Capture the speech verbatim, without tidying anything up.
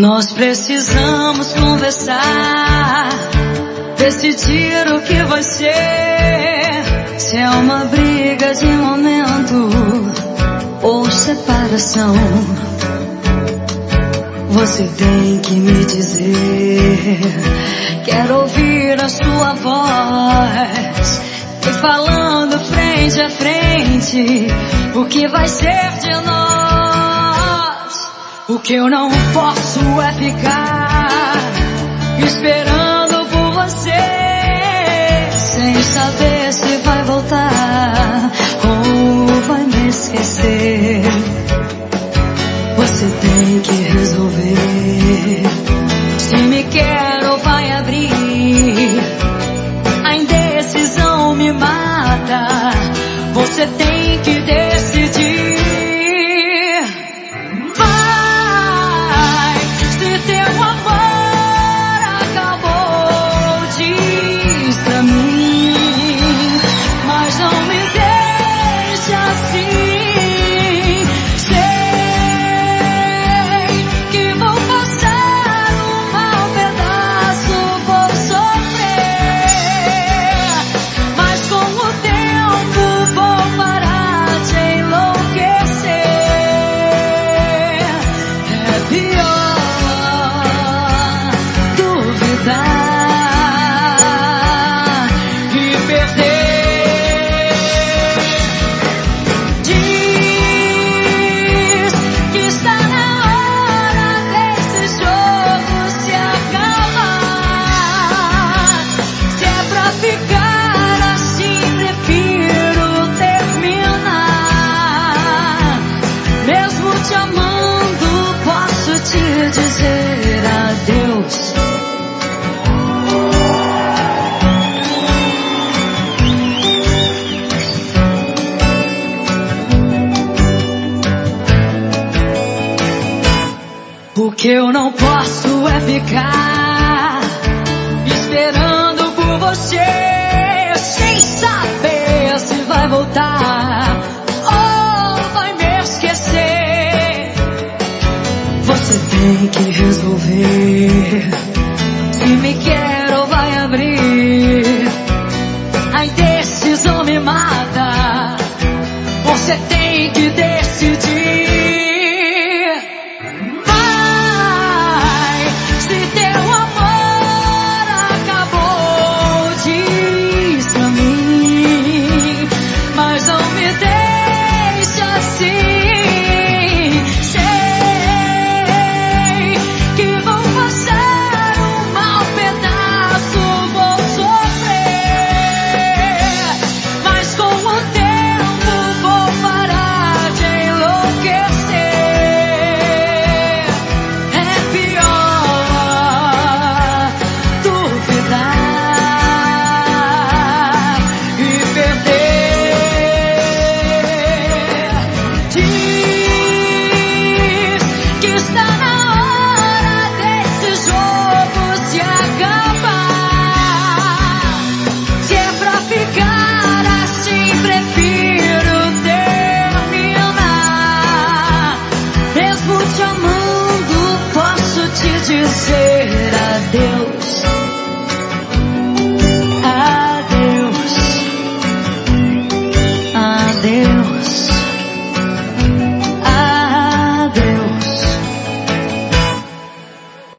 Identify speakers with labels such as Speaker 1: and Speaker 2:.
Speaker 1: Nós precisamos conversar, decidir o que vai ser. Se é uma briga de momento ou separação, você tem que me dizer. Quero ouvir a sua voz e falando frente a frente o que vai ser de nós. O que eu não posso é ficar esperando por você, sem saber se vai voltar ou vai me esquecer. Você tem que resolver se me quer ou vai abrir. A indecisão me mata, você tem que decidir. Vai, se teu amor acabou, diz pra mim, mas não me deixe assim. Dizer adeus. O que eu não posso é ficar esperando por você, sem saber se vai voltar ou vai me esquecer. Você tem que resolver se me quer ou vai abrir. A indecisão me mata, você tem que decidir. Vai, se teu amor acabou, diz pra mim, mas não me deixe assim. Dizer adeus, adeus, adeus.